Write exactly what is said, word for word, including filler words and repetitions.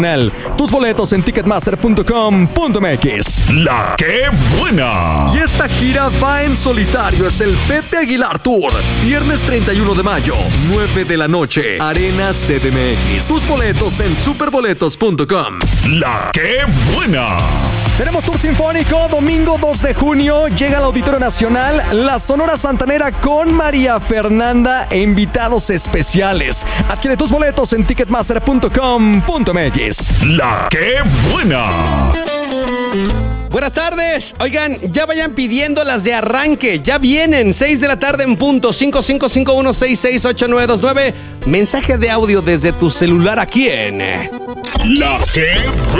Tus boletos en ticketmaster punto com punto m x. La que buena. Y esta gira va en solitario. Es el Pepe Aguilar Tour. Viernes treinta y uno de mayo, nueve de la noche. Arena C D M X. Tus boletos en superboletos punto com. La que buena. Tenemos tour sinfónico, domingo dos de junio, llega al Auditorio Nacional, la Sonora Santanera con María Fernanda e invitados especiales. Adquiere tus boletos en ticketmaster punto com punto m x. La que buena. Buenas tardes. Oigan, ya vayan pidiendo las de arranque. Ya vienen. seis de la tarde en punto. cinco cinco cinco uno seis seis ocho nueve dos nueve. Mensaje de audio desde tu celular aquí en La que buena.